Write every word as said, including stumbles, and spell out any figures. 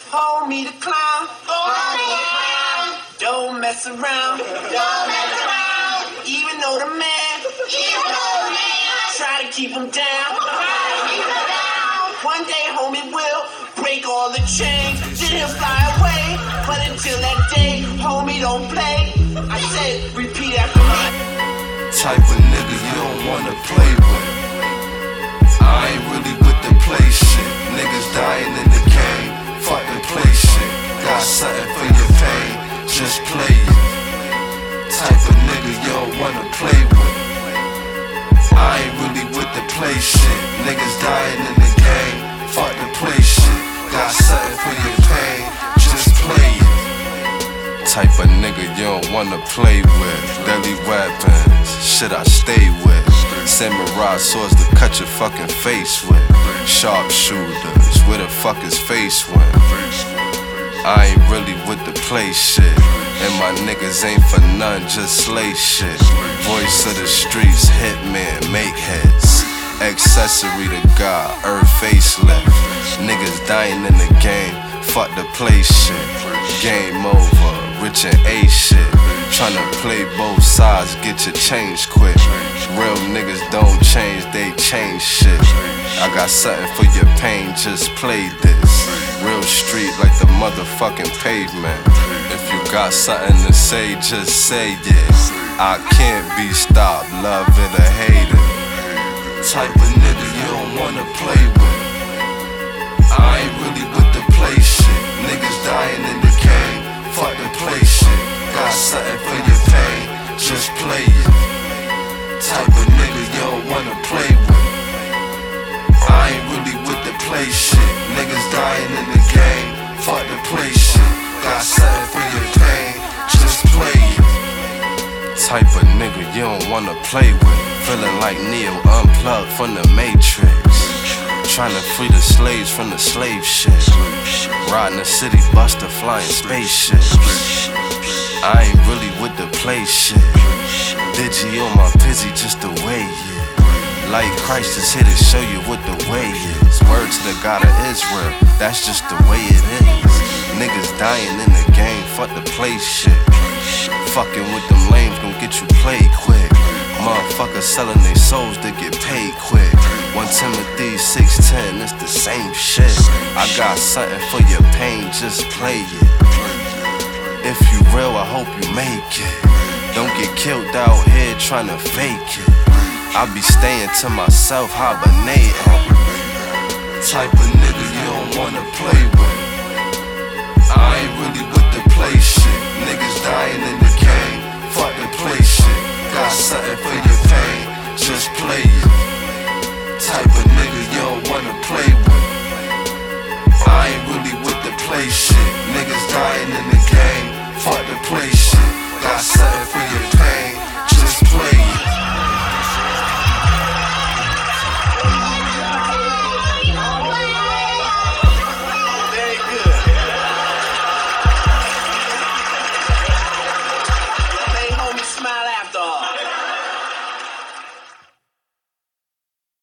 Hold me the clown. Hold me the clown. Don't mess around. Don't mess around. Even though the man. Even though the man. Try to keep him down. Try to keep him down. One day, homie will break all the chains. Then he'll fly away. But until that day, homie, don't play. I said, repeat after me. Type of nigga you don't wanna play with. I ain't really with the play shit. Niggas dying in the game. Fuck the play shit. Got something for your pain. Just play it. Type of nigga you don't wanna play with. I ain't really with the play shit. Niggas dying in the game. Fuck the play shit. Got something for your pain. Just play it. Type of nigga you don't wanna play with. Deadly weapons, shit I stay with. Samurai swords to cut your fucking face with. Sharpshooters, where the fuck his face went? I ain't really with the play shit. And my niggas ain't for none, just slay shit. Voice of the streets, hitman, make hits. Accessory to God, earth facelift. Niggas dying in the game, fuck the play shit. Game over, rich and A shit. Tryna play both sides, get your change quick. Real niggas don't change, they change shit. I got something for your pain, just play this. Real street like the motherfucking pavement. If you got something to say, just say it. I can't be stopped, love it or hate it. Type of nigga you don't wanna play with. I ain't really with the play shit. Niggas dying in the game. Fuck the play shit. Got something for your pain. Just play it. Type of nigga you don't wanna play with. I ain't really with the play shit. Niggas dying in the game. Fuck the play shit. Got something for your pain. Just play it. Type of nigga you don't wanna play with. Feeling like Neo unplugged from the Matrix. Tryna free the slaves from the slave shit. Riding the city buster, flying spaceships. I ain't really with the play shit. Digi on my pizzy just the way it. Like Christ is here to show you what the way is. Word to the God of Israel, that's just the way it is. Niggas dying in the game, fuck the play shit. Fucking with them lames gon' get you played quick. Motherfuckers selling their souls to get paid quick. One Timothy six ten, it's the same shit. I got something for your pain, just play it. If you real, I hope you make it. Don't get killed out here tryna fake it. I be staying to myself, hibernating. Type of nigga you don't wanna play with. I ain't really with the play shit. Niggas dying in the game. Fuck the play shit. Got something for your pain. Just play it. Type of nigga you don't wanna play with. I ain't really with the play shit. Niggas dying in the game. Fuck the play shit.